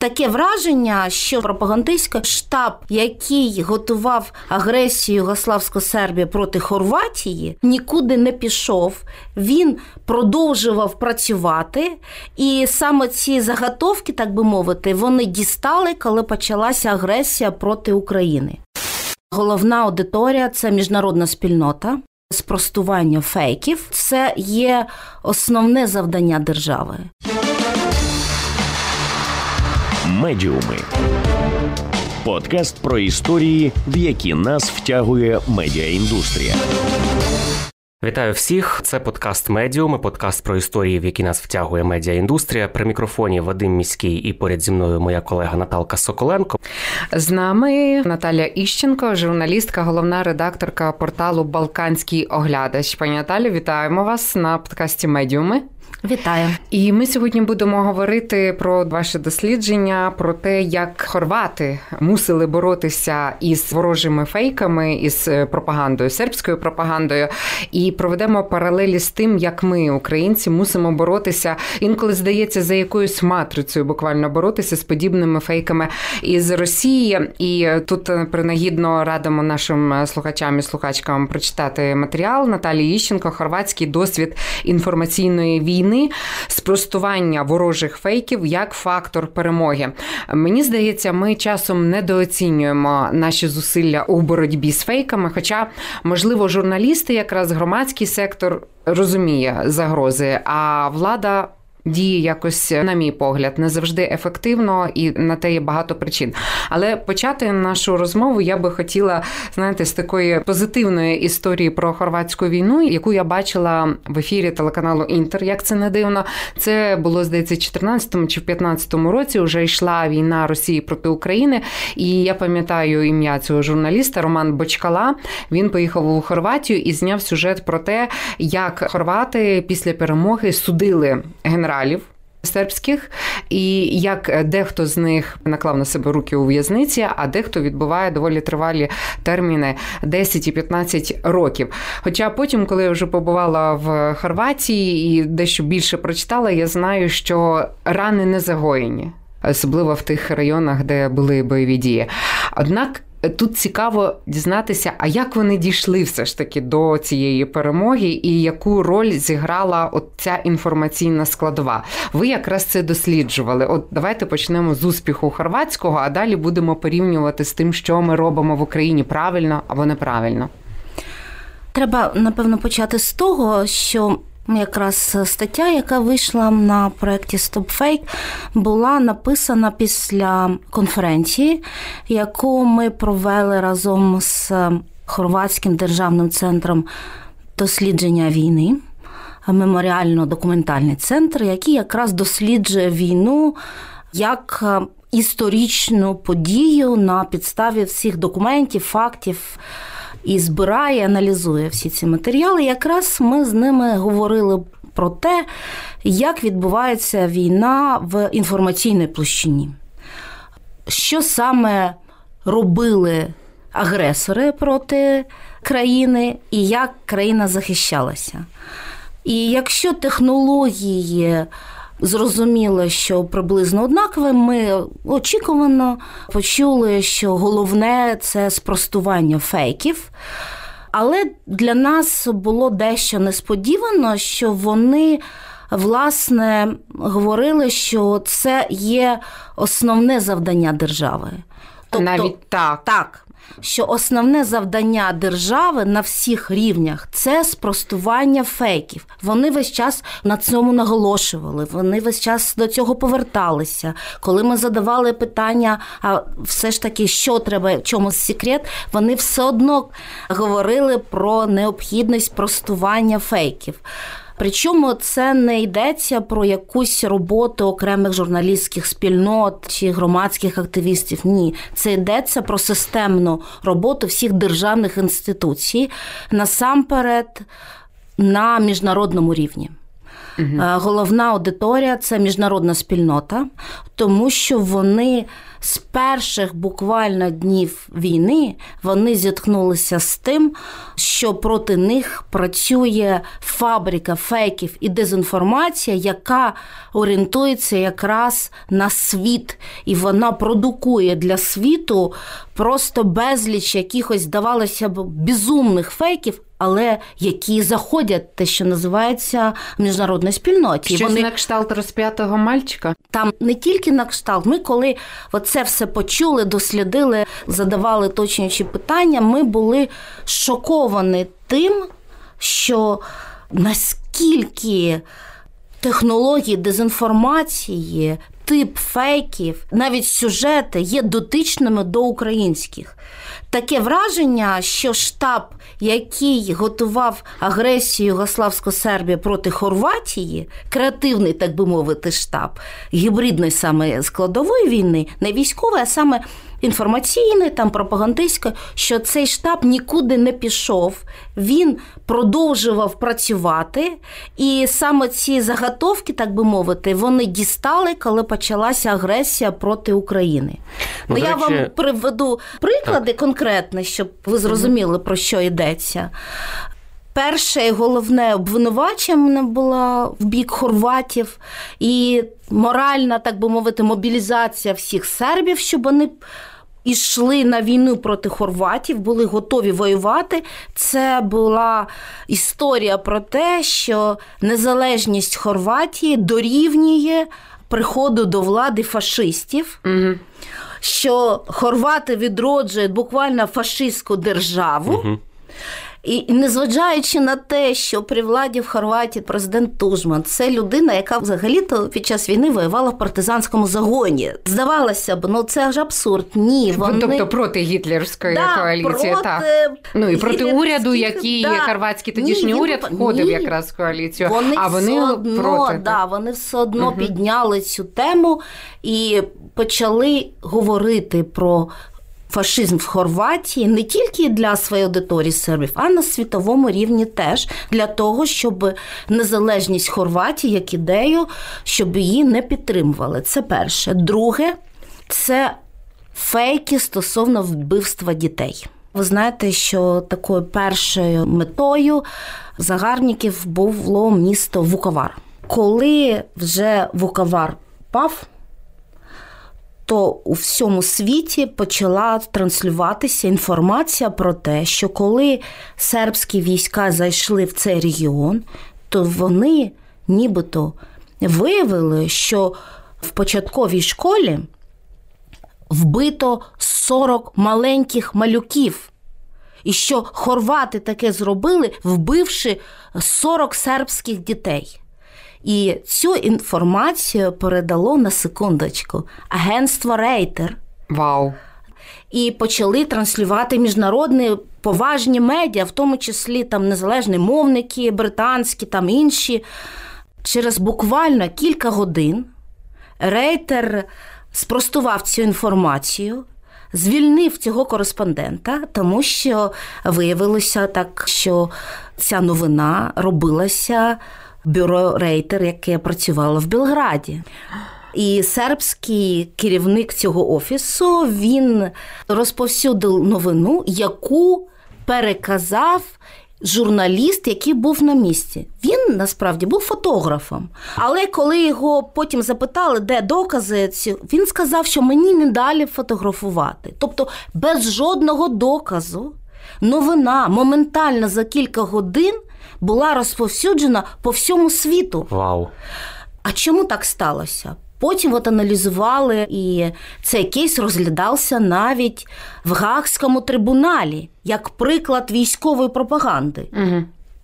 таке враження, що пропагандистський штаб, який готував агресію Югославсько-Сербії проти Хорватії, нікуди не пішов. Він продовжував працювати, і саме ці заготовки, так би мовити, вони дістали, коли почалася агресія проти України. Головна аудиторія – це міжнародна спільнота. Спростування фейків – це є основне завдання держави. Медіуми. Подкаст про історії, в які нас втягує медіаіндустрія. Вітаю всіх! Це подкаст «Медіуми», подкаст про історії, в які нас втягує медіаіндустрія. При мікрофоні Вадим Міський і поряд зі мною моя колега Наталка Соколенко. З нами Наталя Іщенко, журналістка, головна редакторка порталу «Балканський оглядач». Пані Наталю, вітаємо вас на подкасті «Медіуми». Вітаю. І ми сьогодні будемо говорити про ваше дослідження, про те, як хорвати мусили боротися із ворожими фейками, із пропагандою, сербською пропагандою, і проведемо паралелі з тим, як ми, українці, мусимо боротися, інколи, здається, за якоюсь матрицею буквально боротися з подібними фейками із Росії. І тут принагідно радимо нашим слухачам і слухачкам прочитати матеріал Наталії Іщенко «Хорватський досвід інформаційної війни. Спростування ворожих фейків як фактор перемоги». Мені здається, ми часом недооцінюємо наші зусилля у боротьбі з фейками, хоча, можливо, журналісти, якраз громадський сектор, розуміє загрози, а влада діє якось, на мій погляд, не завжди ефективно, і на те є багато причин. Але почати нашу розмову я би хотіла, знаєте, з такої позитивної історії про хорватську війну, яку я бачила в ефірі телеканалу «Інтер», як це не дивно. Це було, здається, в 14-му чи в 15-му році вже йшла війна Росії проти України, і я пам'ятаю ім'я цього журналіста Роман Бочкала. Він поїхав у Хорватію і зняв сюжет про те, як хорвати після перемоги судили генералів сербських, і як дехто з них наклав на себе руки у в'язниці, а дехто відбуває доволі тривалі терміни 10 і 15 років. Хоча потім, коли я вже побувала в Хорватії і дещо більше прочитала, я знаю, що рани не загоєні, особливо в тих районах, де були бойові дії. Однак тут цікаво дізнатися, а як вони дійшли все ж таки до цієї перемоги і яку роль зіграла от ця інформаційна складова. Ви якраз це досліджували. От давайте почнемо з успіху хорватського, а далі будемо порівнювати з тим, що ми робимо в Україні правильно або неправильно. Треба, напевно, почати з того, що якраз стаття, яка вийшла на проєкті Stop Fake, була написана після конференції, яку ми провели разом з Хорватським державним центром дослідження війни, меморіально-документальний центр, який якраз досліджує війну як історичну подію на підставі всіх документів, фактів, і збирає, аналізує всі ці матеріали. Якраз ми з ними говорили про те, як відбувається війна в інформаційній площині. Що саме робили агресори проти країни і як країна захищалася. І якщо технології зрозуміло, що приблизно однакове, ми очікувано почули, що головне – це спростування фейків. Але для нас було дещо несподівано, що вони, власне, говорили, що це є основне завдання держави. Тобто, навіть так. Так. Що основне завдання держави на всіх рівнях – це спростування фейків. Вони весь час на цьому наголошували, вони весь час до цього поверталися. Коли ми задавали питання, а все ж таки, що треба, в чому секрет, вони все одно говорили про необхідність спростування фейків. Причому це не йдеться про якусь роботу окремих журналістських спільнот чи громадських активістів. Ні, це йдеться про системну роботу всіх державних інституцій, насамперед на міжнародному рівні. Головна аудиторія – це міжнародна спільнота, тому що вони з перших буквально днів війни вони зіткнулися з тим, що проти них працює фабрика фейків і дезінформація, яка орієнтується якраз на світ. І вона продукує для світу просто безліч якихось, здавалося б, безумних фейків, але які заходять, те, що називається, в міжнародній спільноті. Щось на кшталт розп'ятого мальчика? Там не тільки на кшталт. Ми, коли оце все почули, дослідили, задавали уточнюючі питання, ми були шоковані тим, що наскільки технології дезінформації, тип фейків, навіть сюжети є дотичними до українських. Таке враження, що штаб, який готував агресію Югославсько-Сербії проти Хорватії, креативний, так би мовити, штаб, гібридної саме складової війни, не військової, а саме інформаційної, там пропагандистської, що цей штаб нікуди не пішов, він продовжував працювати, і саме ці заготовки, так би мовити, вони дістали, коли почалася агресія проти України. Я вам приведу приклади конкретні, щоб ви зрозуміли, про що йдеться. Перше і головне обвинувачення було в бік хорватів і моральна, так би мовити, мобілізація всіх сербів, щоб вони йшли на війну проти хорватів, були готові воювати. Це була історія про те, що незалежність Хорватії дорівнює приходу до влади фашистів, що хорвати відроджують буквально фашистську державу. І незважаючи на те, що при владі в Хорватії президент Тужман – це людина, яка взагалі-то під час війни воювала в партизанському загоні. Здавалося б, це ж абсурд. Ні, вони... Тобто проти гітлерської коаліції, проти... так. Ну і проти уряду, який хорватський тодішній уряд входив якраз в коаліцію. А вони проти. Вони все одно підняли цю тему і почали говорити про фашизм в Хорватії не тільки для своєї аудиторії сербів, а на світовому рівні теж, для того, щоб незалежність Хорватії як ідею, щоб її не підтримували. Це перше. Друге, це фейки стосовно вбивства дітей. Ви знаєте, що такою першою метою загарбників було місто Вуковар. Коли вже Вуковар пав, то у всьому світі почала транслюватися інформація про те, що коли сербські війська зайшли в цей регіон, то вони нібито виявили, що в початковій школі вбито 40 маленьких малюків. І що хорвати таке зробили, вбивши 40 сербських дітей. І цю інформацію передало, на секундочку, агентство Рейтер. Вау! І почали транслювати міжнародні поважні медіа, в тому числі там незалежні мовники, британські, там інші. Через буквально кілька годин Рейтер спростував цю інформацію, звільнив цього кореспондента, тому що виявилося так, що ця новина робилася бюро Рейтер, яке працювало в Белграді. І сербський керівник цього офісу, він розповсюдив новину, яку переказав журналіст, який був на місці. Він, насправді, був фотографом. Але коли його потім запитали, де докази, він сказав, що мені не далі фотографувати. Тобто без жодного доказу новина моментально за кілька годин була розповсюджена по всьому світу. Вау. А чому так сталося? Потім аналізували, і цей кейс розглядався навіть в Гаазькому трибуналі, як приклад військової пропаганди. Угу.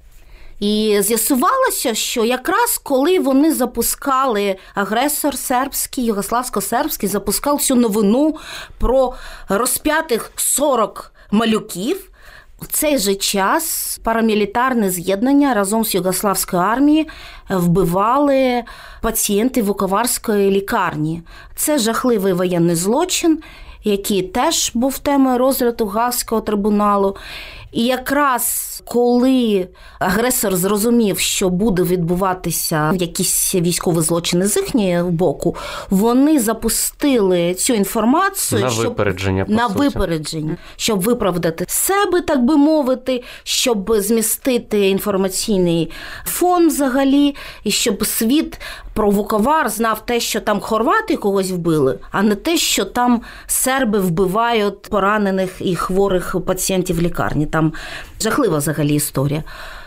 І з'ясувалося, що якраз коли вони запускали, агресор сербський, югославсько-сербський, запускав цю новину про розп'ятих 40 малюків, в цей же час парамілітарне з'єднання разом з югославською армією вбивали пацієнтів Вуковарської лікарні. Це жахливий воєнний злочин, який теж був темою розгляду Гаазького трибуналу. І якраз коли агресор зрозумів, що буде відбуватися якісь військові злочини з їхнього боку, вони запустили цю інформацію на випередження, щоб виправдати себе, так би мовити, щоб змістити інформаційний фон взагалі, і щоб світ про Вуковар знав те, що там хорвати когось вбили, а не те, що там серби вбивають поранених і хворих пацієнтів в лікарні. Там жахлива взагалі історія.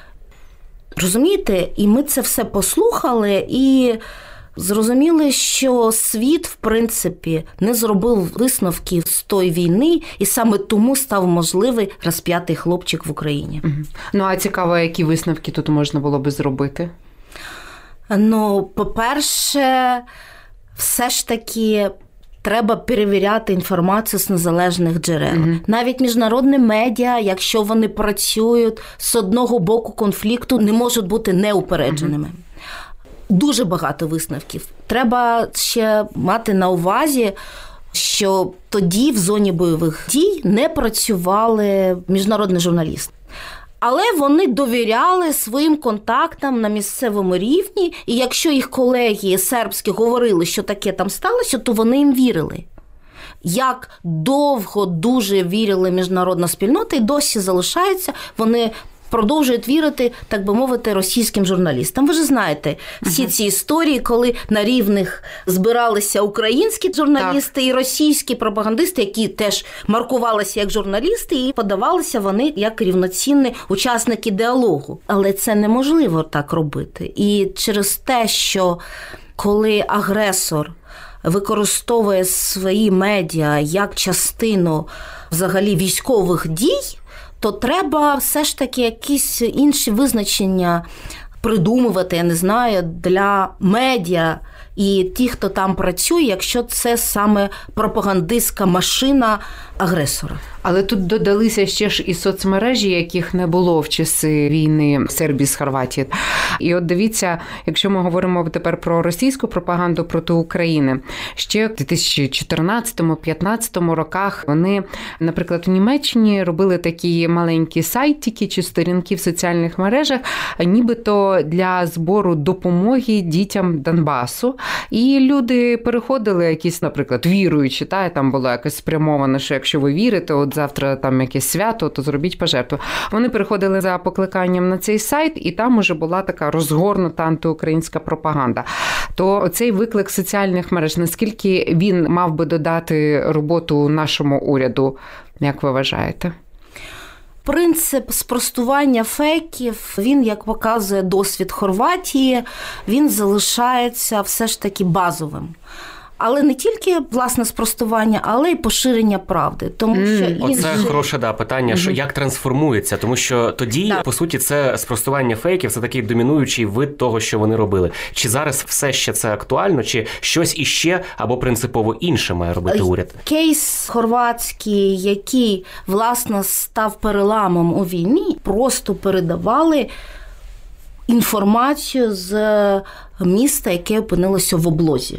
Розумієте? І ми це все послухали і зрозуміли, що світ, в принципі, не зробив висновків з тої війни, і саме тому став можливий розп'ятий хлопчик в Україні. Ну, а цікаво, які висновки тут можна було би зробити? Ну, по-перше, все ж таки треба перевіряти інформацію з незалежних джерел. Навіть міжнародні медіа, якщо вони працюють з одного боку конфлікту, не можуть бути неупередженими. Дуже багато висновків. Треба ще мати на увазі, що тоді в зоні бойових дій не працювали міжнародні журналісти. Але вони довіряли своїм контактам на місцевому рівні, і якщо їх колеги сербські говорили, що таке там сталося, то вони їм вірили. Як довго дуже вірили міжнародна спільнота, і досі залишаються, вони продовжують вірити, так би мовити, російським журналістам. Ви ж знаєте всі ці історії, коли на рівних збиралися українські журналісти і російські пропагандисти, які теж маркувалися як журналісти, і подавалися вони як рівноцінні учасники діалогу. Але це неможливо так робити. І через те, що коли агресор використовує свої медіа як частину взагалі військових дій, то треба все ж таки якісь інші визначення придумувати, я не знаю, для медіа і ті, хто там працює, якщо це саме пропагандистська машина агресора. Але тут додалися ще ж і соцмережі, яких не було в часи війни Сербії з Хорватією. І от дивіться, якщо ми говоримо тепер про російську пропаганду проти України, ще в 2014-2015 роках вони, наприклад, в Німеччині робили такі маленькі сайтики чи сторінки в соціальних мережах, нібито для збору допомоги дітям Донбасу. І люди переходили якісь, наприклад, віруючі, там було якось спрямовано, що якщо ви вірите, от завтра там якесь свято, то зробіть пожертву. Вони переходили за покликанням на цей сайт, і там уже була така розгорнута антиукраїнська пропаганда. То оцей виклик соціальних мереж, наскільки він мав би додати роботу нашому уряду, як ви вважаєте? Принцип спростування фейків, він, як показує досвід Хорватії, він залишається все ж таки базовим. Але не тільки, власне, спростування, але й поширення правди. Тому що Оце хороше питання, що як трансформується, тому що тоді, по суті, це спростування фейків, це такий домінуючий вид того, що вони робили. Чи зараз все ще це актуально, чи щось іще або принципово інше має робити уряд? Кейс хорватський, який, власне, став переламом у війні, просто передавали інформацію з міста, яке опинилося в облозі.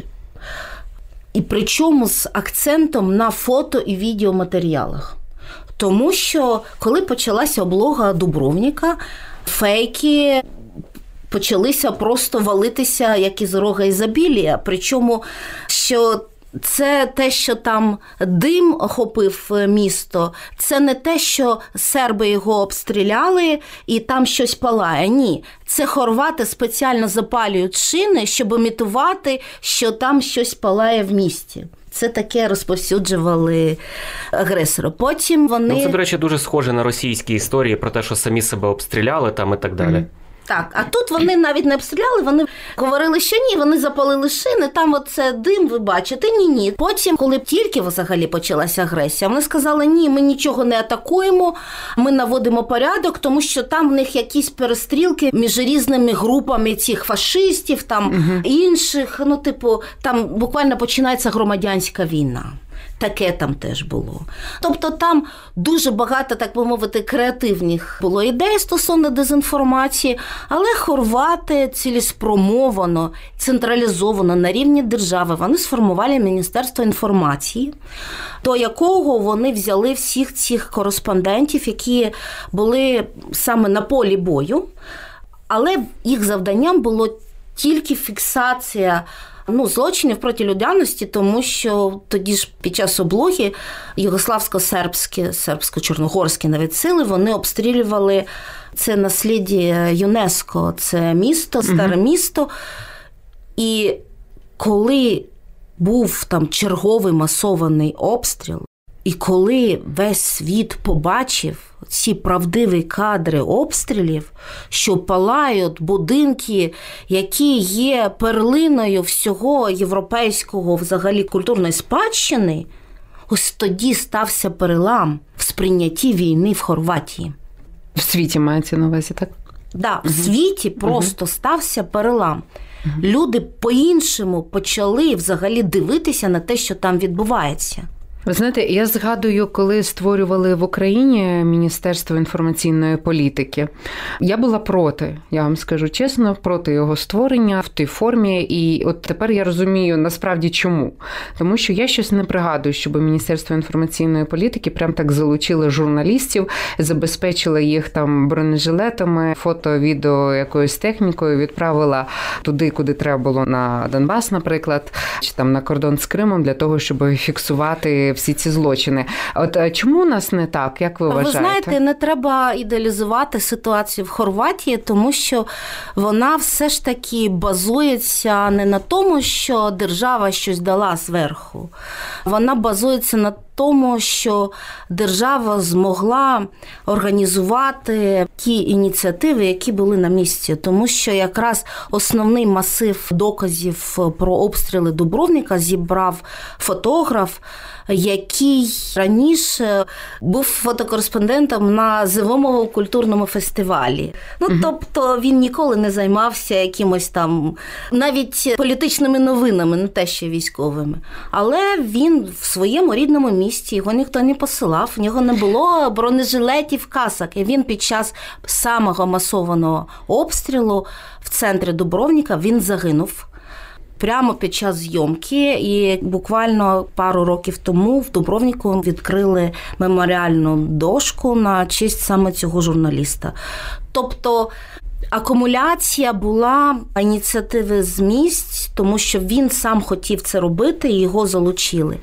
І причому з акцентом на фото і відеоматеріалах. Тому що, коли почалася облога Дубровніка, фейки почалися просто валитися, як із рога ізобілія. Причому, що це те, що там дим охопив місто, це не те, що серби його обстріляли і там щось палає. Ні, це хорвати спеціально запалюють шини, щоб імітувати, що там щось палає в місті. Це таке розповсюджували агресори. Потім вони... це, до речі, дуже схоже на російські історії про те, що самі себе обстріляли там і так далі. Так, а тут вони навіть не обстріляли, вони говорили, що ні, вони запалили шини, там оце дим, ви бачите, ні. Потім, коли тільки взагалі почалася агресія, вони сказали, ні, ми нічого не атакуємо, ми наводимо порядок, тому що там в них якісь перестрілки між різними групами цих фашистів, там інших, там буквально починається громадянська війна. Таке там теж було. Тобто там дуже багато, так би мовити, креативних було ідей стосовно дезінформації, але хорвати цілеспрямовано, централізовано на рівні держави, вони сформували Міністерство інформації, до якого вони взяли всіх цих кореспондентів, які були саме на полі бою, але їх завданням було тільки фіксація злочинів проти людяності, тому що тоді ж під час облоги югославсько-сербські, сербсько-чорногорські навіть сили, вони обстрілювали це насліддя ЮНЕСКО, це місто, старе місто. І коли був там черговий масований обстріл, і коли весь світ побачив ці правдиві кадри обстрілів, що палають будинки, які є перлиною всього європейського взагалі культурної спадщини, ось тоді стався перелам в сприйнятті війни в Хорватії. В світі мається на увазі, так? Так, в світі просто стався перелам. Люди по-іншому почали взагалі дивитися на те, що там відбувається. Ви знаєте, я згадую, коли створювали в Україні Міністерство інформаційної політики. Я була проти, я вам скажу чесно, проти його створення в тій формі. І от тепер я розумію, насправді, чому. Тому що я щось не пригадую, щоб Міністерство інформаційної політики прям так залучило журналістів, забезпечило їх там бронежилетами, фото, відео, якоюсь технікою, відправила туди, куди треба було, на Донбас, наприклад, чи там на кордон з Кримом, для того, щоб фіксувати всі ці злочини. От чому у нас не так, як ви вважаєте? Ви знаєте, не треба ідеалізувати ситуацію в Хорватії, тому що вона все ж таки базується не на тому, що держава щось дала зверху. Вона базується на тому, що держава змогла організувати ті ініціативи, які були на місці. Тому що якраз основний масив доказів про обстріли Дубровника зібрав фотограф, який раніше був фотокореспондентом на Зимовому культурному фестивалі. Тобто він ніколи не займався якимось там, навіть політичними новинами, не те що військовими. Але він в своєму рідному місті, його ніхто не посилав, в нього не було бронежилетів, касок. І він під час самого масованого обстрілу в центрі Дубровника він загинув. Прямо під час зйомки, і буквально пару років тому в Дубровнику відкрили меморіальну дошку на честь саме цього журналіста. Тобто акумуляція була ініціативи з місць, тому що він сам хотів це робити, і його залучили.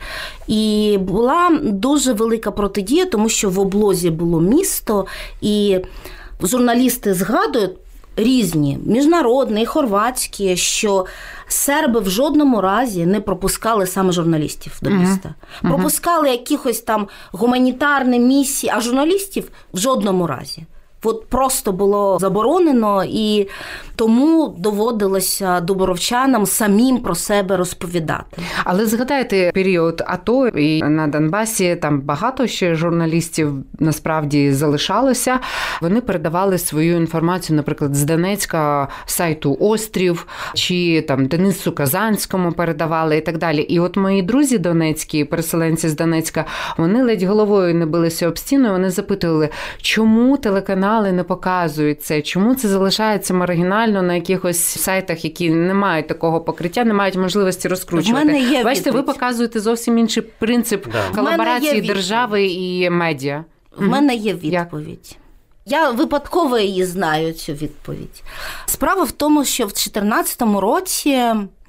І була дуже велика протидія, тому що в облозі було місто, і журналісти згадують, різні, міжнародні і хорватські, що серби в жодному разі не пропускали саме журналістів до міста. Пропускали якихось там гуманітарні місії, а журналістів в жодному разі. От просто було заборонено, і тому доводилося дубровчанам самим про себе розповідати. Але згадайте період АТО, і на Донбасі там багато ще журналістів насправді залишалося. Вони передавали свою інформацію, наприклад, з Донецька сайту «Острів», чи там Денису Казанському передавали і так далі. І от мої друзі донецькі, переселенці з Донецька, вони ледь головою не билися об стіну, вони запитували, чому телеканали не показують це, чому це залишається маргінально на якихось сайтах, які не мають такого покриття, не мають можливості розкручувати. Бачите, ви показуєте зовсім інший принцип колаборації держави і медіа. В мене є відповідь. Я випадково її знаю, цю відповідь. Справа в тому, що в 2014 році,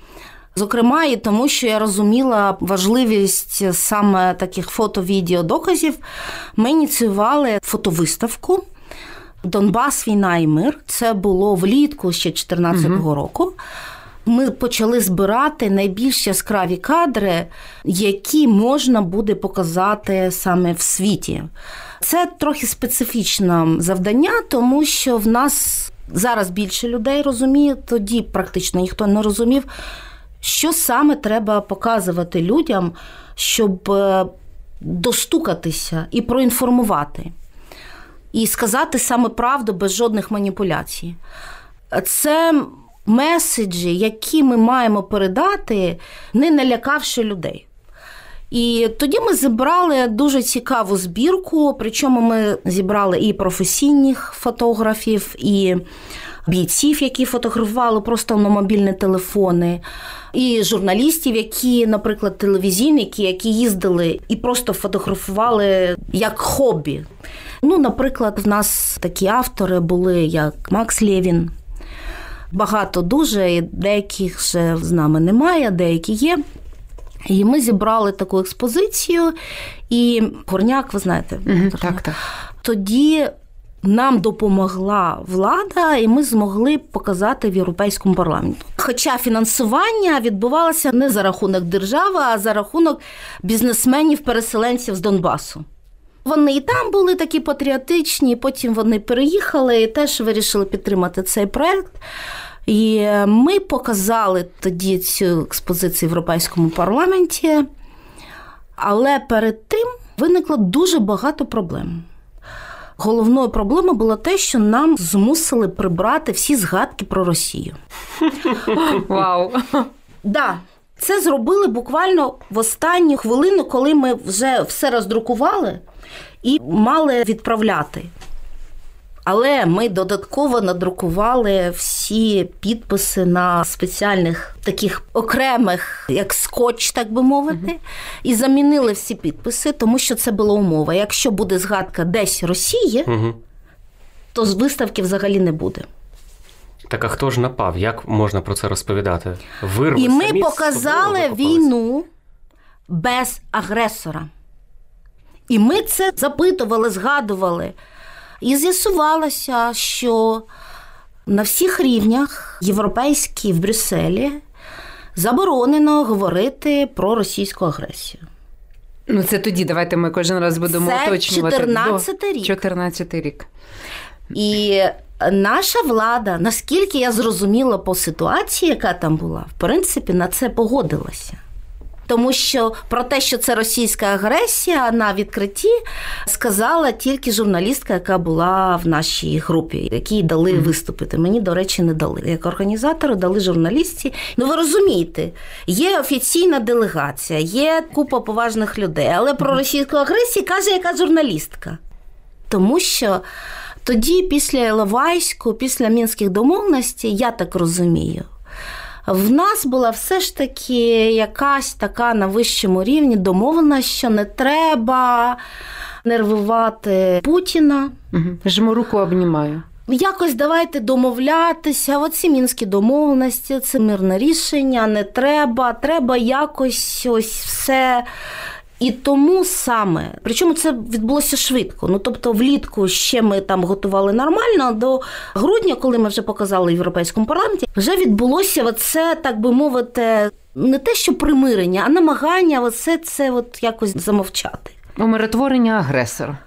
зокрема і тому, що я розуміла важливість саме таких фото-відео-доказів, ми ініціювали фотовиставку «Донбас. Війна і мир». Це було влітку ще 2014 року. Ми почали збирати найбільш яскраві кадри, які можна буде показати саме в світі. Це трохи специфічне завдання, тому що в нас зараз більше людей розуміє, тоді практично ніхто не розумів, що саме треба показувати людям, щоб достукатися і проінформувати. І сказати саме правду без жодних маніпуляцій. Це меседжі, які ми маємо передати, не налякавши людей. І тоді ми зібрали дуже цікаву збірку, причому ми зібрали і професійних фотографів, і бійців, які фотографували просто на мобільні телефони, і журналістів, які, наприклад, телевізійники, які їздили і просто фотографували як хобі. Наприклад, в нас такі автори були, як Макс Левін. Багато дуже, і деяких ще з нами немає, деякі є. І ми зібрали таку експозицію, і Горняк, ви знаєте. Так. Тоді нам допомогла влада, і ми змогли показати в Європейському парламенті. Хоча фінансування відбувалося не за рахунок держави, а за рахунок бізнесменів-переселенців з Донбасу. Вони і там були такі патріотичні, потім вони переїхали і теж вирішили підтримати цей проєкт. І ми показали тоді цю експозицію в Європейському парламенті, але перед тим виникло дуже багато проблем. Головною проблемою було те, що нам змусили прибрати всі згадки про Росію. Вау! Да, це зробили буквально в останню хвилину, коли ми вже все роздрукували і мали відправляти. Але ми додатково надрукували всі підписи на спеціальних таких окремих, як скотч, так би мовити, і замінили всі підписи, тому що це була умова. Якщо буде згадка десь Росії, то з виставки взагалі не буде. Так, а хто ж напав? Як можна про це розповідати? І ми показали війну без агресора. І ми це запитували, згадували. І з'ясувалося, що на всіх рівнях європейські в Брюсселі заборонено говорити про російську агресію. Це тоді, давайте ми кожен раз будемо уточнювати. Це 14-й рік. 14-й рік. І наша влада, наскільки я зрозуміла по ситуації, яка там була, в принципі, на це погодилася. Тому що про те, що це російська агресія, на відкритті сказала тільки журналістка, яка була в нашій групі, якій дали виступити. Мені, до речі, не дали. Як організатору дали журналістці. Ви розумієте, є офіційна делегація, є купа поважних людей, але про російську агресію каже яка журналістка. Тому що тоді, після Іловайську, після Мінських домовленостей, я так розумію, в нас була все ж таки якась така на вищому рівні домовленість, що не треба нервувати Путіна. Жму руку, обнімаю. Якось давайте домовлятися, оці мінські домовленості, це мирне рішення, не треба, треба якось ось все. І тому саме, причому це відбулося швидко, тобто влітку ще ми там готували нормально, до грудня, коли ми вже показали в Європейському парламенті, вже відбулося оце, так би мовити, не те, що примирення, а намагання оце це от якось замовчати. Умиротворення агресора.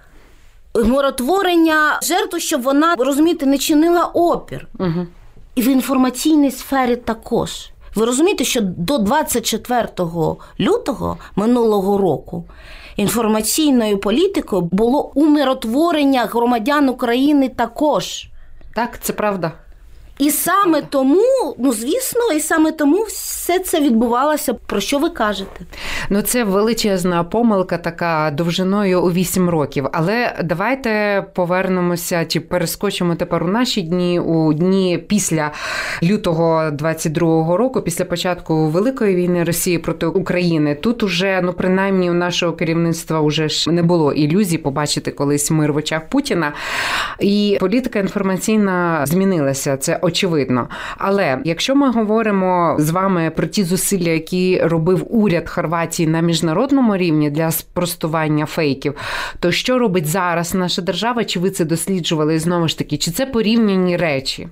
Умиротворення жертву, щоб вона, розумієте, не чинила опір. І в інформаційній сфері також. Ви розумієте, що до 24 лютого минулого року інформаційною політикою було умиротворення громадян України також. Так, це правда. І саме тому, звісно, і саме тому все це відбувалося, про що ви кажете. Це величезна помилка така довжиною у 8 років. Але давайте повернемося, чи перескочимо тепер у наші дні, у дні після лютого 22-го року, після початку Великої війни Росії проти України. Тут уже, принаймні, у нашого керівництва вже ж не було ілюзій побачити колись мир в очах Путіна. І політика інформаційна змінилася, це очевидно. Але якщо ми говоримо з вами про ті зусилля, які робив уряд Хорватії на міжнародному рівні для спростування фейків, то що робить зараз наша держава? Чи ви це досліджували? І знову ж таки, чи це порівняні речі?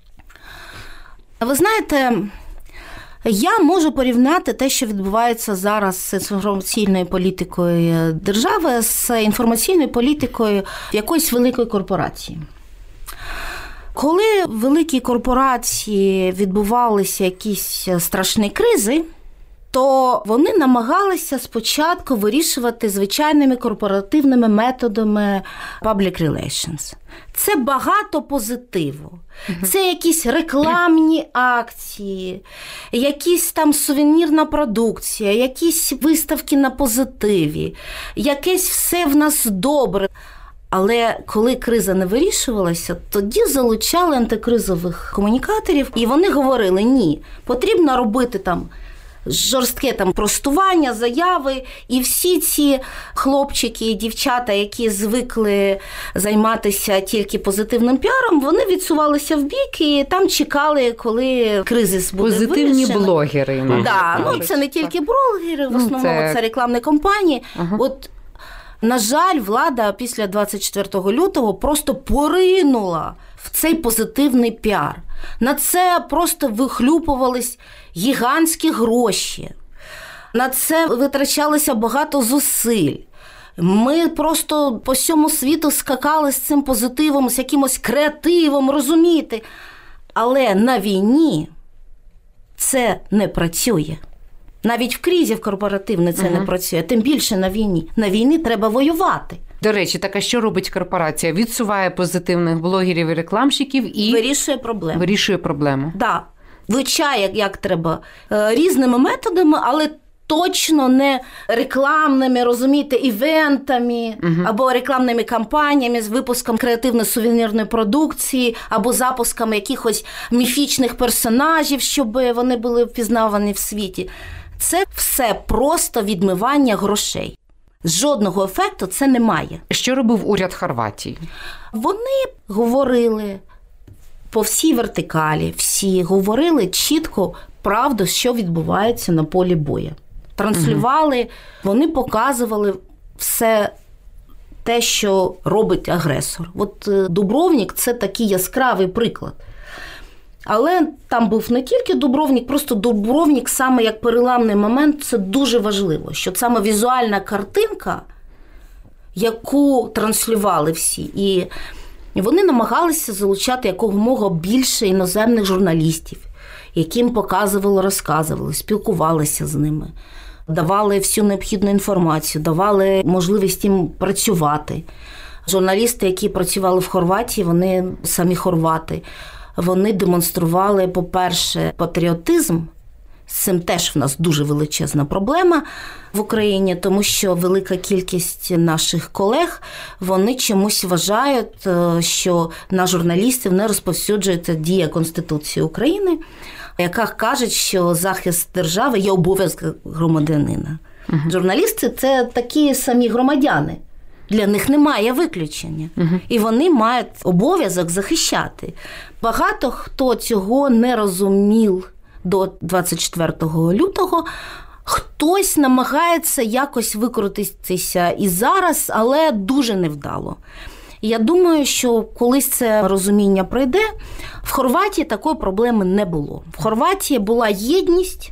Ви знаєте, я можу порівняти те, що відбувається зараз з інформаційною політикою держави, з інформаційною політикою якоїсь великої корпорації. Коли в великій корпорації відбувалися якісь страшні кризи, то вони намагалися спочатку вирішувати звичайними корпоративними методами public relations. Це багато позитиву. Це якісь рекламні акції, якісь там сувенірна продукція, якісь виставки на позитиві, якесь все в нас добре. Але коли криза не вирішувалася, тоді залучали антикризових комунікаторів, і вони говорили, ні, потрібно робити там жорстке простування, заяви, і всі ці хлопчики і дівчата, які звикли займатися тільки позитивним піаром, вони відсувалися в бік і там чекали, коли кризис буде позитивні вирішено. Блогери. Це не тільки блогери, в основному це рекламні кампанії. От, на жаль, влада після 24 лютого просто поринула в цей позитивний піар. На це просто вихлюпувались гігантські гроші. На це витрачалося багато зусиль. Ми просто по всьому світу скакали з цим позитивом, з якимось креативом, розумієте? Але на війні це не працює. Навіть в кризі в корпоративній це не працює, тим більше на війні. На війні треба воювати. До речі, так а що робить корпорація? Відсуває позитивних блогерів і рекламщиків і вирішує проблему. Да. Вивчає, як треба, різними методами, але точно не рекламними, розумієте, івентами, або рекламними кампаніями з випуском креативно-сувенірної продукції, або запусками якихось міфічних персонажів, щоб вони були впізнавані в світі. Це все просто відмивання грошей. Жодного ефекту це не має. Що робив уряд Хорватії? Вони говорили по всій вертикалі, всі говорили чітко правду, що відбувається на полі бою. Транслювали, вони показували все те, що робить агресор. От Дубровник – це такий яскравий приклад. Але там був не тільки Дубровник, просто Дубровник саме як переламний момент, це дуже важливо, що саме візуальна картинка, яку транслювали всі. І вони намагалися залучати якомога більше іноземних журналістів, яким показували, розказували, спілкувалися з ними, давали всю необхідну інформацію, давали можливість їм працювати. Журналісти, які працювали в Хорватії, вони самі хорвати. Вони демонстрували, по-перше, патріотизм. З цим теж в нас дуже величезна проблема в Україні, тому що велика кількість наших колег, вони чомусь вважають, що на журналістів не розповсюджується дія Конституції України, яка каже, що захист держави є обов'язок громадянина. Журналісти – це такі самі громадяни. Для них немає виключення. І вони мають обов'язок захищати. Багато хто цього не розумів до 24 лютого. Хтось намагається якось викрутитися і зараз, але дуже невдало. Я думаю, що колись це розуміння прийде. В Хорватії такої проблеми не було. В Хорватії була єдність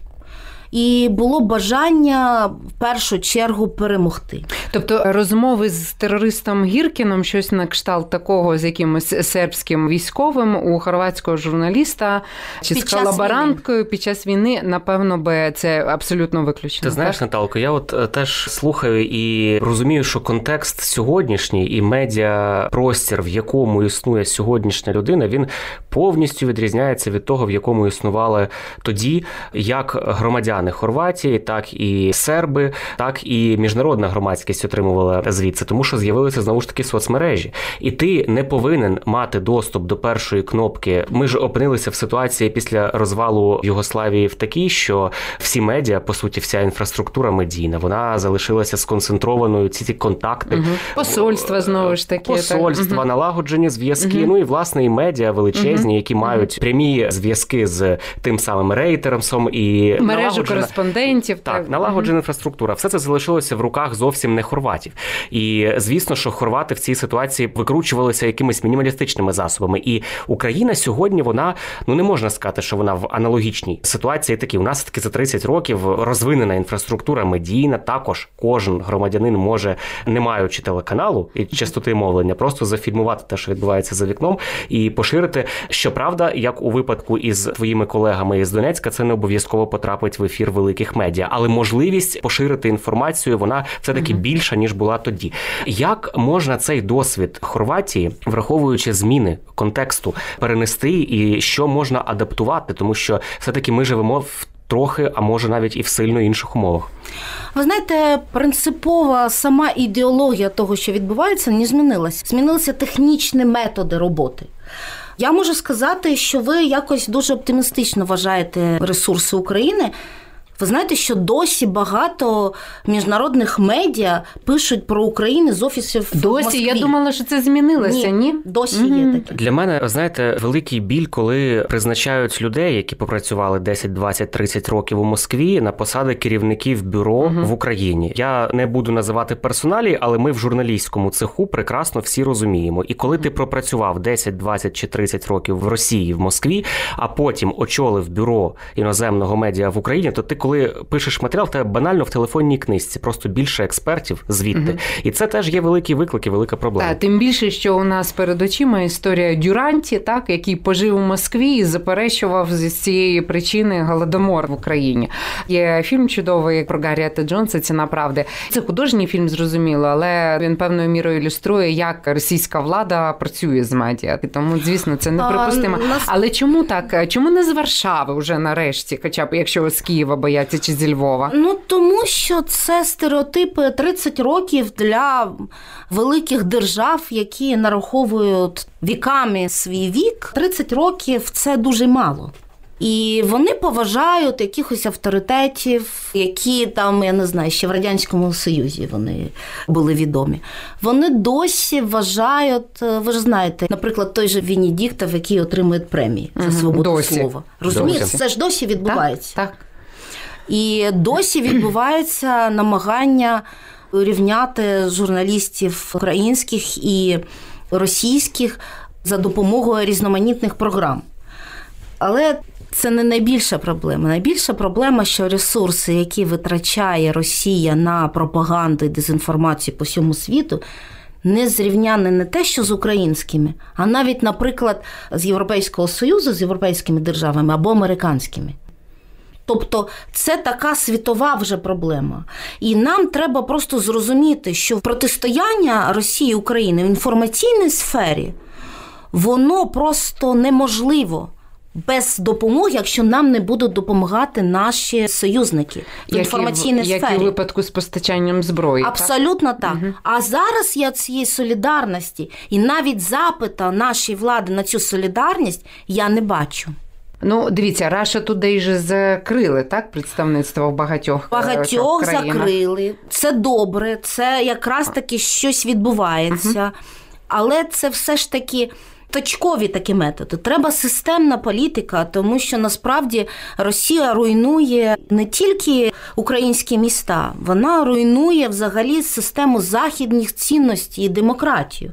і було бажання в першу чергу перемогти. Тобто розмови з терористом Гіркіном, щось на кшталт такого з якимось сербським військовим у хорватського журналіста чи з колаборанткою під час війни, напевно, би це абсолютно виключено. Ти знаєш, Наталко, я от теж слухаю і розумію, що контекст сьогоднішній і медіапростір, в якому існує сьогоднішня людина, він повністю відрізняється від того, в якому існували тоді, як громадяни Хорватії, так і серби, так і міжнародна громадськість отримувала звідси, тому що з'явилися, знову ж таки, соцмережі. І ти не повинен мати доступ до першої кнопки. Ми ж опинилися в ситуації після розвалу Югославії в такій, що всі медіа, по суті, вся інфраструктура медійна, вона залишилася сконцентрованою, ці контакти. Посольства, знову ж таки. Посольства, налагоджені зв'язки, ну і, власне, і медіа величезні, які мають прямі зв'язки з тим самим Рейтерсом і мережу кореспондентів. Так, налагоджена інфраструктура. Все це залишилося в руках зовсім не хорватів. І, звісно, що хорвати в цій ситуації викручувалися якимись мінімалістичними засобами. І Україна сьогодні, вона, не можна сказати, що вона в аналогічній ситуації такі. У нас таки за 30 років розвинена інфраструктура медійна. Також кожен громадянин може, не маючи телеканалу і частоти мовлення, просто зафільмувати те, що відбувається за вікном, і поширити. Щоправда, як у випадку із твоїми колегами із Донецька, це не обов'язково потрапить в ефір ефір великих медіа, але можливість поширити інформацію, вона все-таки більша, ніж була тоді. Як можна цей досвід Хорватії, враховуючи зміни контексту, перенести і що можна адаптувати? Тому що все-таки ми живемо в трохи, а може навіть і в сильно інших умовах. Ви знаєте, принципова сама ідеологія того, що відбувається, не змінилася. Змінилися технічні методи роботи. Я можу сказати, що ви якось дуже оптимістично вважаєте ресурси України. Ви знаєте, що досі багато міжнародних медіа пишуть про Україну з офісів в Москві. Досі? Я думала, що це змінилося, ні? Досі є таке. Для мене, знаєте, великий біль, коли призначають людей, які попрацювали 10, 20, 30 років у Москві на посади керівників бюро в Україні. Я не буду називати персоналі, але ми в журналістському цеху прекрасно всі розуміємо. І коли ти пропрацював 10, 20 чи 30 років в Росії, в Москві, а потім очолив бюро іноземного медіа в Україні, то ти коли пишеш матеріал, в тебе банально в телефонній книжці, просто більше експертів звідти. І це теж є великий виклик і велика проблема. Так, тим більше, що у нас перед очима історія Дюранті, так, який пожив у Москві і заперечував з цієї причини голодомор в Україні. Є фільм чудовий про Гарріета Джонса «Ціна правди». Це художній фільм, зрозуміло, але він певною мірою ілюструє, як російська влада працює з медіа. Тому, звісно, це неприпустимо. Але чому так? Чому не з Варшави вже нарешті, хоча б якщо з Києва бояться, чи зі Львова? Тому що це стереотипи 30 років для великих держав, які нараховують віками свій вік. 30 років – це дуже мало. І вони поважають якихось авторитетів, які там, я не знаю, ще в Радянському Союзі вони були відомі. Вони досі вважають, ви ж знаєте, наприклад, той же Венедіктов, який отримує премії за свободу слова. Розумієте, це ж досі відбувається. Так. І досі відбувається намагання рівняти журналістів українських і російських за допомогою різноманітних програм. Але це не найбільша проблема. Найбільша проблема, що ресурси, які витрачає Росія на пропаганду і дезінформацію по всьому світу, не зрівняні не те, що з українськими, а навіть, наприклад, з Європейського Союзу, з європейськими державами або американськими. Тобто це така світова вже проблема. І нам треба просто зрозуміти, що протистояння Росії і України в інформаційній сфері, воно просто неможливо без допомоги, якщо нам не будуть допомагати наші союзники в інформаційній сфері. Як і у випадку з постачанням зброї. Абсолютно так. А зараз я цієї солідарності і навіть запита нашої влади на цю солідарність я не бачу. Дивіться, Russia Today же закрили, так, представництво в багатьох країнах? Багатьох закрили. Це добре, це якраз таки щось відбувається. Але це все ж таки точкові такі методи. Треба системна політика, тому що насправді Росія руйнує не тільки українські міста, вона руйнує взагалі систему західних цінностей і демократію.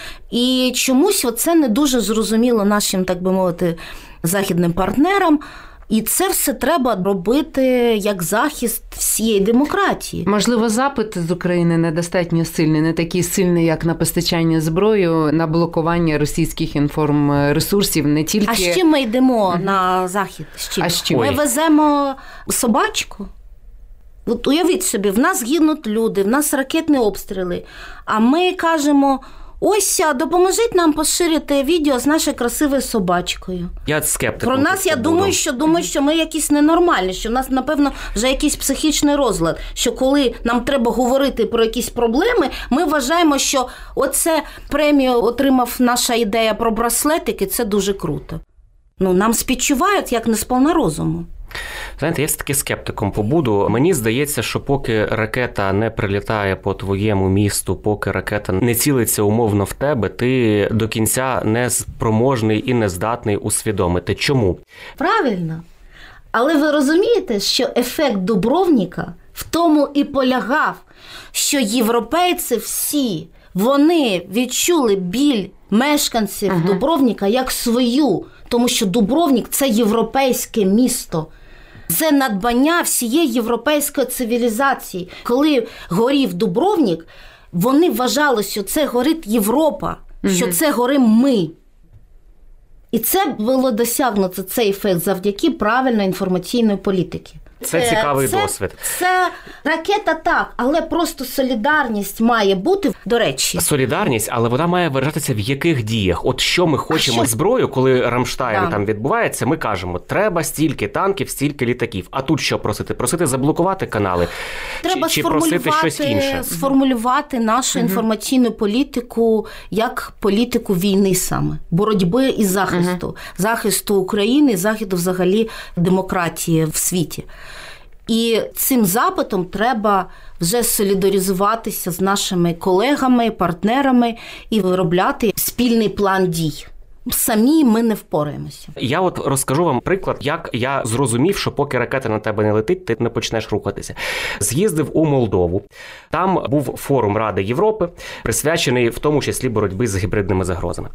І чомусь оце не дуже зрозуміло нашим, так би мовити, західним партнерам. І це все треба робити як захист всієї демократії. Можливо, запит з України недостатньо сильний, не такий сильний, як на постачання зброю, на блокування російських інформресурсів, не тільки... А з чим ми йдемо на захід? З чим? Ми веземо собачку. От уявіть собі, в нас гинуть люди, в нас ракетні обстріли, а ми кажемо... Ось, допоможіть нам поширити відео з нашою красивою собачкою. Я скептик. Про нас, я думаю, що ми якісь ненормальні, що в нас, напевно, вже якийсь психічний розлад, що коли нам треба говорити про якісь проблеми, ми вважаємо, що оце премію отримав наша ідея про браслетики, це дуже круто. Нам співчувають, як не сповна розуму. Знаєте, я все-таки скептиком побуду. Мені здається, що поки ракета не прилітає по твоєму місту, поки ракета не цілиться умовно в тебе, ти до кінця не спроможний і не здатний усвідомити. Чому? Правильно. Але ви розумієте, що ефект Дубровніка в тому і полягав, що європейці всі, вони відчули біль мешканців Дубровніка як свою, тому що Дубровнік – це європейське місто. Це надбання всієї європейської цивілізації. Коли горів Дубровнік, вони вважали, що це горить Європа, що це горимо ми. І це було досягнуто, цей ефект, завдяки правильної інформаційної політики. Це цікавий досвід. Це ракета так, але просто солідарність має бути, до речі. Солідарність, але вона має виражатися в яких діях? От що ми хочемо зброю, коли Рамштайн там відбувається, ми кажемо, треба стільки танків, стільки літаків. А тут що просити? Просити заблокувати канали? Треба чи просити щось інше? Сформулювати нашу інформаційну політику як політику війни саме. Боротьби і захисту. Захисту України, захисту взагалі демократії в світі. І цим запитом треба вже солідаризуватися з нашими колегами, партнерами і виробляти спільний план дій. Самі ми не впораємося. Я от розкажу вам приклад, як я зрозумів, що поки ракета на тебе не летить, ти не почнеш рухатися. З'їздив у Молдову. Там був форум Ради Європи, присвячений в тому числі боротьбі з гібридними загрозами.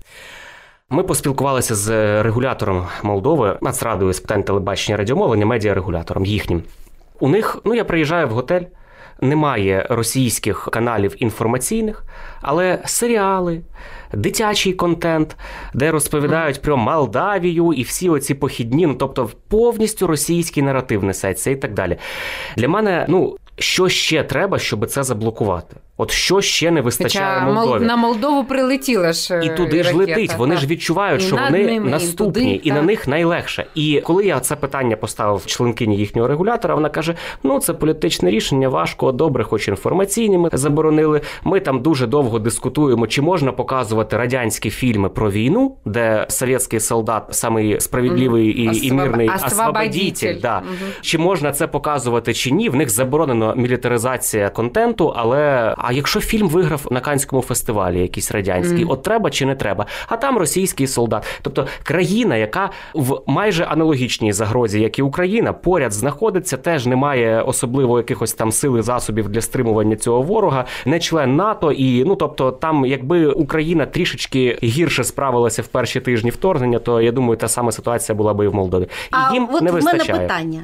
Ми поспілкувалися з регулятором Молдови, Нацрадою з питань телебачення, радіомовлення, медіарегулятором їхнім. У них, я приїжджаю в готель, немає російських каналів інформаційних, але серіали, дитячий контент, де розповідають про Молдавію і всі оці похідні, тобто повністю російський наратив несеться і так далі. Для мене, що ще треба, щоб це заблокувати? От що ще не вистачає Молдові? На Молдову прилетіла ж і туди ж летить. Вони ж відчувають, що вони наступні, і на них найлегше. І коли я це питання поставив членкині їхнього регулятора, вона каже, це політичне рішення, важко, добре, хоч інформаційні ми заборонили. Ми там дуже довго дискутуємо, чи можна показувати радянські фільми про війну, де совєтський солдат, самий справедливий і мирний освободитель. Да. Чи можна це показувати, чи ні? В них заборонено мілітаризація контенту, але... А якщо фільм виграв на Каннському фестивалі якийсь радянський, от треба чи не треба? А там російський солдат. Тобто країна, яка в майже аналогічній загрозі, як і Україна, поряд знаходиться, теж не має особливо якихось там сил і засобів для стримування цього ворога, не член НАТО і, тобто там якби Україна трішечки гірше справилася в перші тижні вторгнення, то я думаю, та сама ситуація була би і в Молдові. І їм не вистачає. В мене питання.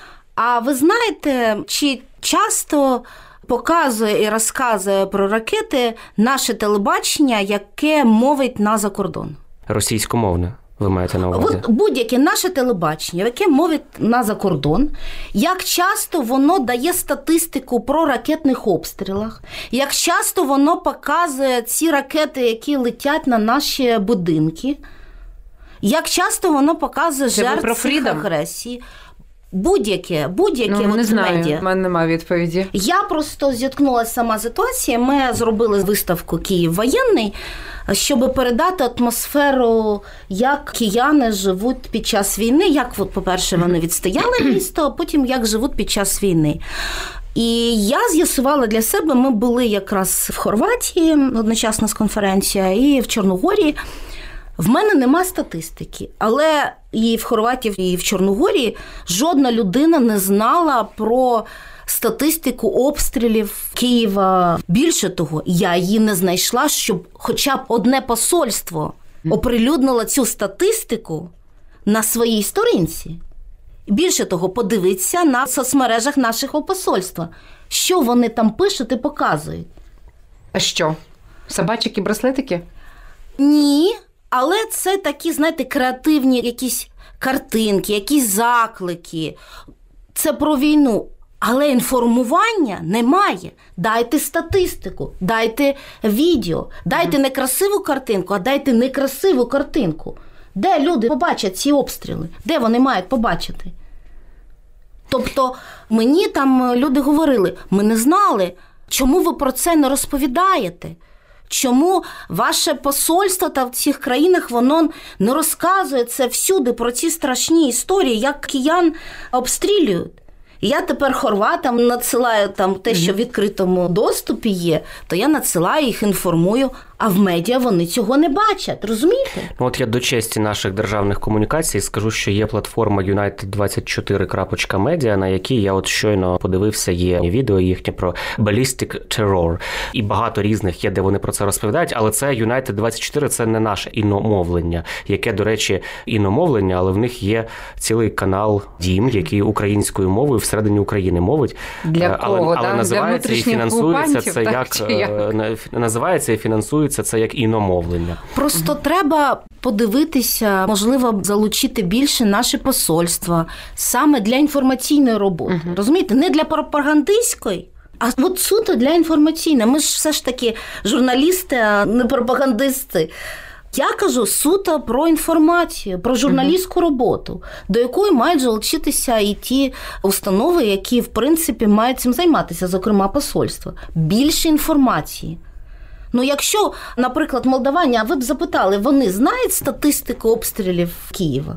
А ви знаєте, чи часто показує і розказує про ракети наше телебачення, яке мовить на закордон? Російськомовне, ви маєте на увазі? Будь-яке наше телебачення, яке мовить на закордон, як часто воно дає статистику про ракетних обстрілах, як часто воно показує ці ракети, які летять на наші будинки, як часто воно показує жертв цих агресії. Будь-яке не знаю, медіа. В мене немає відповіді. Я просто зіткнулася сама з ситуацією. Ми зробили виставку «Київ воєнний», щоб передати атмосферу, як кияни живуть під час війни, як, по-перше, вони відстояли місто, а потім як живуть під час війни. І я з'ясувала для себе, ми були якраз в Хорватії, одночасно з конференцією, і в Чорногорії. В мене нема статистики, але і в Хорватії, і в Чорногорії жодна людина не знала про статистику обстрілів Києва. Більше того, я її не знайшла, щоб хоча б одне посольство оприлюднило цю статистику на своїй сторінці. Більше того, подивіться на соцмережах нашого посольства. Що вони там пишуть і показують. А що? Собачики, браслетики? Ні. Але це такі, знаєте, креативні якісь картинки, якісь заклики. Це про війну. Але інформування немає. Дайте статистику, дайте відео, дайте не красиву картинку, а дайте некрасиву картинку. Де люди побачать ці обстріли? Де вони мають побачити? Тобто мені там люди говорили, ми не знали, чому ви про це не розповідаєте? Чому ваше посольство та в цих країнах, воно не розказує це всюди про ці страшні історії, як киян обстрілюють? І я тепер хорватам надсилаю там те, що в відкритому доступі є, то я надсилаю їх, інформую, а в медіа вони цього не бачать, розумієте? От я до честі наших державних комунікацій скажу, що є платформа united24.media, на якій я от щойно подивився, є відео їхнє про ballistic terror. І багато різних є, де вони про це розповідають, але це United24, це не наше іномовлення, яке, до речі, іномовлення, але в них є цілий канал Дім, який українською мовою всередині України мовить. Для кого, але називається і фінансується це як називається і фінансується трансформується це як іномовлення. Просто треба подивитися, можливо, залучити більше наші посольства саме для інформаційної роботи. Розумієте, не для пропагандистської, а от суто для інформаційної. Ми ж все ж таки журналісти, а не пропагандисти. Я кажу суто про інформацію, про журналістську роботу, до якої мають залучитися і ті установи, які, в принципі, мають цим займатися, зокрема посольства. Більше інформації. Якщо, наприклад, молдавані, а ви б запитали, вони знають статистику обстрілів Києва?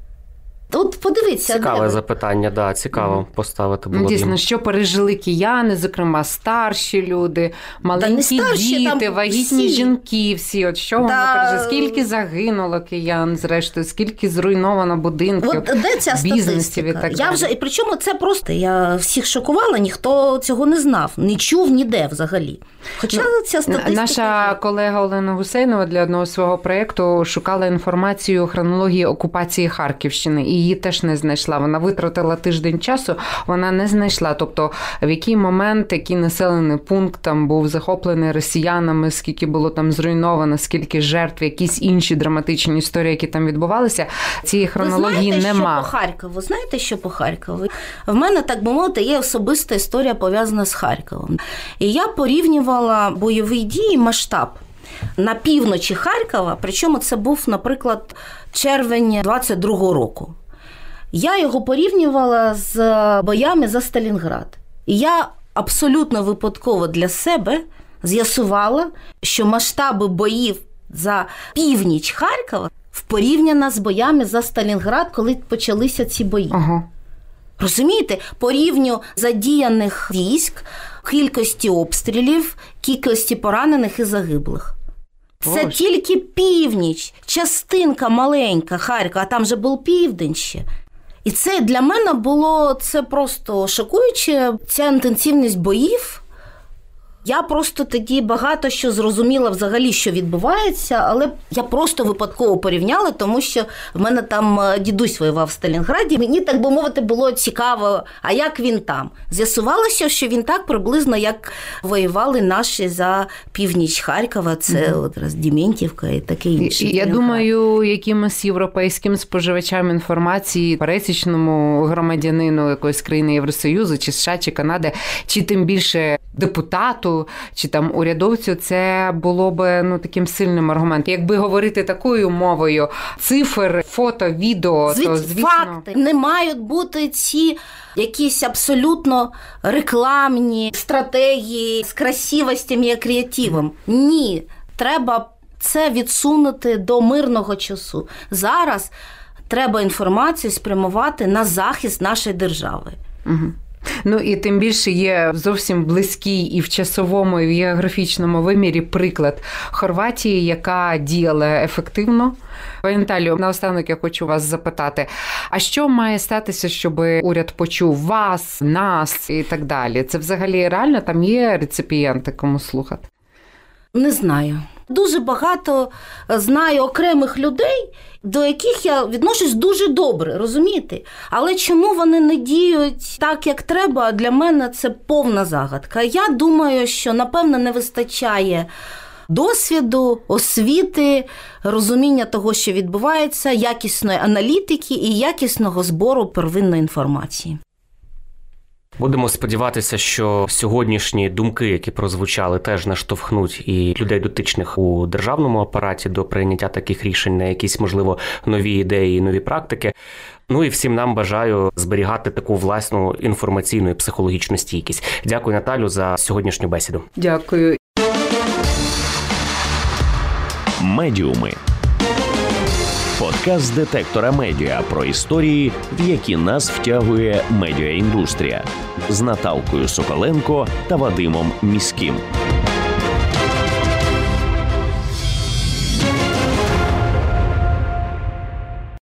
От подивіться. Цікаве запитання, цікаво поставити було. Дійсно, що пережили кияни, зокрема старші люди, маленькі діти, вагітні жінки, всі. От що вони пережили? Скільки загинуло киян, зрештою, скільки зруйновано будинків, де ця бізнесів і так далі. І причому це просто, я всіх шокувала, ніхто цього не знав, не чув ніде взагалі. Хоча ця статистика... Наша колега Олена Гусейнова для одного свого проєкту шукала інформацію хронології окупації Харківщини, і її теж не знайшла. Вона витратила тиждень часу, вона не знайшла. Тобто, в який момент, який населений пункт там був захоплений росіянами, скільки було там зруйновано, скільки жертв, якісь інші драматичні історії, які там відбувалися, цієї хронології нема. Знаєте, що по Харкову? В мене, так би мовити, є особиста історія пов'язана з Харковом. І я порівнювала бойові дії, масштаб на півночі Харкова, причому це був, наприклад, червень 22-го року. Я його порівнювала з боями за Сталінград. І я абсолютно випадково для себе з'ясувала, що масштаби боїв за північ Харкова порівняно з боями за Сталінград, коли почалися ці бої. Розумієте? По рівню задіяних військ, кількості обстрілів, кількості поранених і загиблих. Це тільки північ, частинка маленька Харкова, а там же був південь ще. І це для мене було просто шокуюче, ця інтенсивність боїв. Я просто тоді багато що зрозуміла взагалі, що відбувається, але я просто випадково порівняла, тому що в мене там дідусь воював в Сталінграді. Мені, так би мовити, було цікаво, а як він там? З'ясувалося, що він так приблизно, як воювали наші за північ Харкова, це Дементівка і таке інше. Я думаю, якимось європейським споживачам інформації, пересічному громадянину якоїсь країни Євросоюзу, чи США, чи Канади, чи тим більше депутату, чи там урядовцю, це було б таким сильним аргументом. Якби говорити такою мовою цифр, фото, відео, то, звісно... Факти. Не мають бути ці якісь абсолютно рекламні стратегії з красивостями і креативом. Ні. Треба це відсунути до мирного часу. Зараз треба інформацію спрямувати на захист нашої держави. І тим більше є зовсім близький і в часовому, і в географічному вимірі приклад Хорватії, яка діяла ефективно. Пані Наталю, наостанок я хочу вас запитати, а що має статися, щоб уряд почув вас, нас і так далі? Це взагалі реально? Там є реципієнти, кому слухати? Не знаю. Дуже багато знаю окремих людей, до яких я відношусь дуже добре, розумієте? Але чому вони не діють так, як треба, для мене це повна загадка. Я думаю, що, напевно, не вистачає досвіду, освіти, розуміння того, що відбувається, якісної аналітики і якісного збору первинної інформації. Будемо сподіватися, що сьогоднішні думки, які прозвучали, теж наштовхнуть і людей дотичних у державному апараті до прийняття таких рішень на якісь, можливо, нові ідеї і нові практики. І всім нам бажаю зберігати таку власну інформаційну і психологічну стійкість. Дякую, Наталю, за сьогоднішню бесіду. Дякую. Медіуми. Подкаст детектора медіа про історії, в які нас втягує медіаіндустрія. З Наталкою Соколенко та Вадимом Міським.